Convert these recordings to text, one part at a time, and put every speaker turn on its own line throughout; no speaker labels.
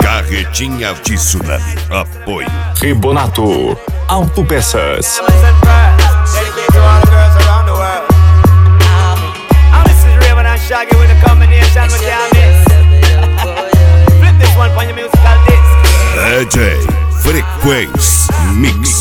Carretinha de Tsunami. Apoio
Rebonato Autopeças.
Shaggy with a combination with your miss. Flip this one for your musical disc.
DJ Frequência Mix.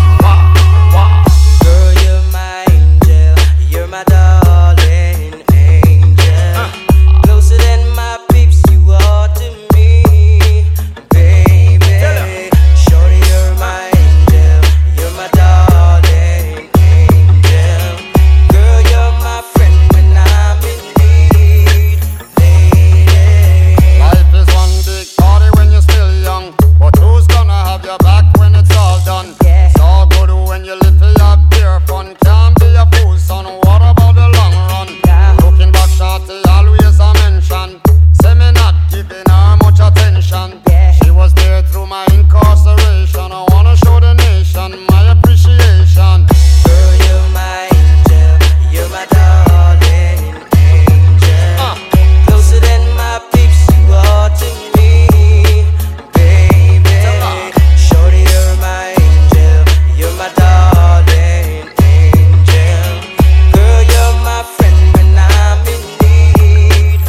Girl, you're my angel, you're my darling angel. Closer than my peeps, you are to me, baby. Shorty, you're my angel, you're my darling angel. Girl, you're my friend when I'm in need, lady.
Life is one big party when you're still young, but who's gonna have your back when it's all done?
Yeah.
It's all good when you live for your beer fun. Can't be a fool, son. What about the long run?
Yeah.
Looking back, shorty, always a mention. Say me not giving her much attention.
Yeah.
She was there through my incarceration. I wanna show the nation my appreciation.
Girl, you're my angel, you're my darling angel. Closer than my peeps, you are to me, baby. Shorty, you're my angel, you're my darling angel. Girl, you're my friend when I'm in need,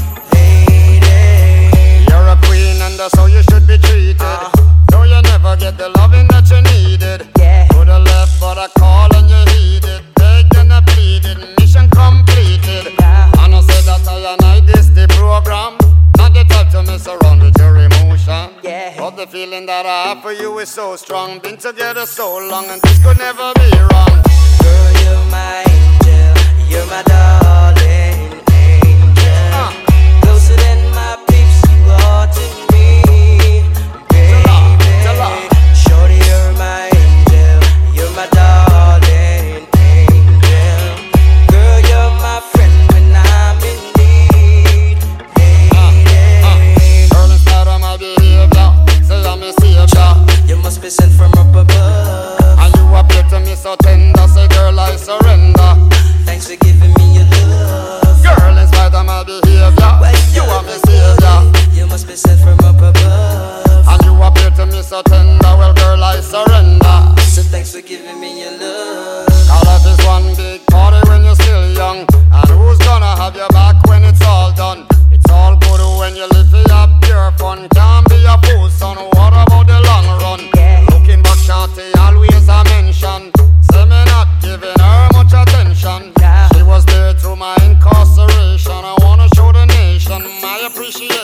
lady.
You're a queen and that's how you should be treated. Though you never get the loving that you needed.
Yeah.
To the left, but I call and you heeded. Begged and I pleaded, mission completed.
Yeah.
And I said that I this the program. Not the type to mess around with your emotion.
Yeah.
But the feeling that I have for you is so strong. Been together so long and this could never be wrong.
Girl, you're my angel, you're my darling angel. Closer than my peeps, you are to me, baby. Shorty, you're my angel, you're my darling angel. Girl, you're my friend when I'm in need, lady.
Girl, instead of my behavior, say I'm a savior.
You must be sent from up above.
And you appear to me so tender. Say girl, I surrender.
Thanks for giving me your love.
Girl, in spite of my behavior, you are my savior.
You must be sent from up above.
And you appear to me so tender. Well, girl, I surrender.
So thanks for giving me your love.
Our life is one big party when you're still young. And who's gonna have your back when it's all done? It's all good when you live for your pure fun. Can't be a fool, son. What about the long run?
Yeah.
Looking back, shorty, always a mention. Say me not giving her much attention.
Yeah.
She was there through my incarceration. I wanna show the nation my appreciation.